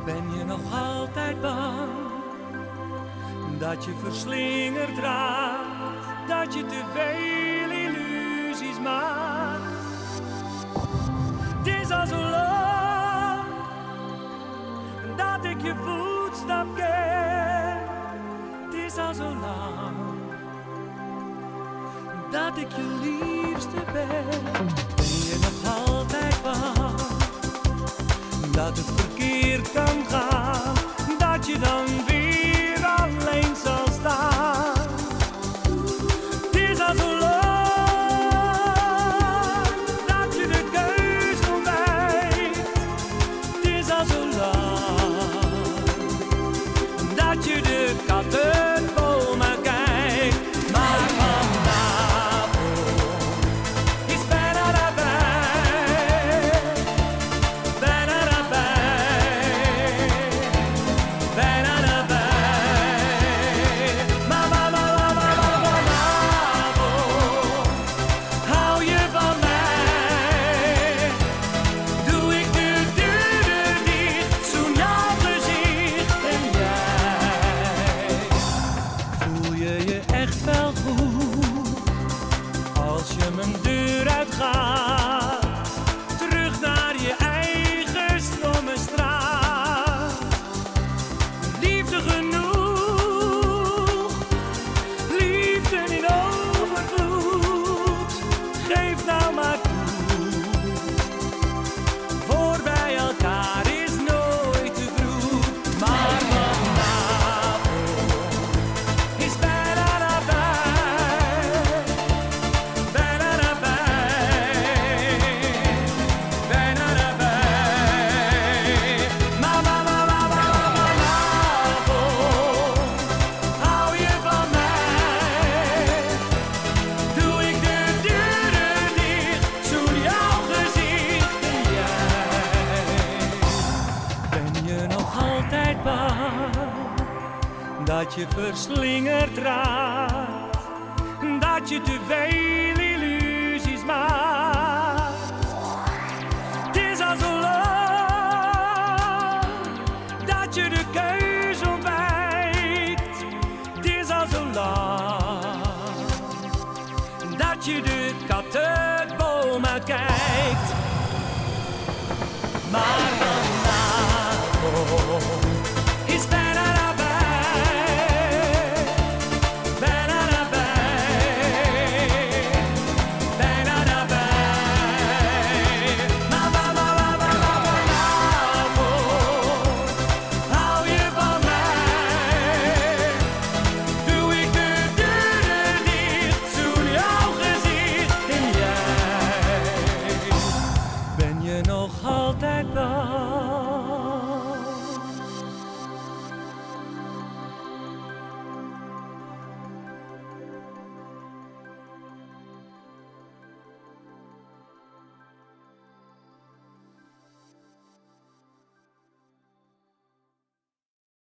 Ben je nog altijd bang dat je verslingerd raakt, dat je te veel illusies maakt? Het is al zo lang dat ik je voetstap ken. Het is al zo lang dat ik je liefste ben. Ben je nog altijd bang dat het verkeerd kan gaan, dat je dan weer alleen zal staan? Het is al zo lang dat je de keus ontwijkt. Het is al zo lang dat je de kattenboom uitkijkt. Maar vanavond is bijna daarbij, bijna daarbij, bijna daarbij. Maar vanavond hou je van mij. Doe ik de deur dicht, zoen jouw gezicht en jij. Voel je je echt wel goed als je mijn deur uitgaat, terug naar je eigen stomme straat? Liefde genoeg, liefde in overvloed. Geef nou maar toe, voorbij elkaar is nooit te vroeg. Maar vanavond is bijna nabij, bijna nabij, bijna nabij. Maar vanavond hou je van mij. Doe ik de deuren dicht, zoen jouw gezicht en jij. Ben je nog altijd bang dat je verslingerd raakt, dat je te veel illusies maakt? Het is al zo lang dat je de keus ontwijkt. Het is al zo lang dat je de kattenboom uitkijkt. Maar vanavond is bijna nabij, bijna nabij, bijna nabij. Maar vanavond hou je van mij. Doe ik de deuren dicht, zoen jouw gezicht en jij. Ben je nog altijd bang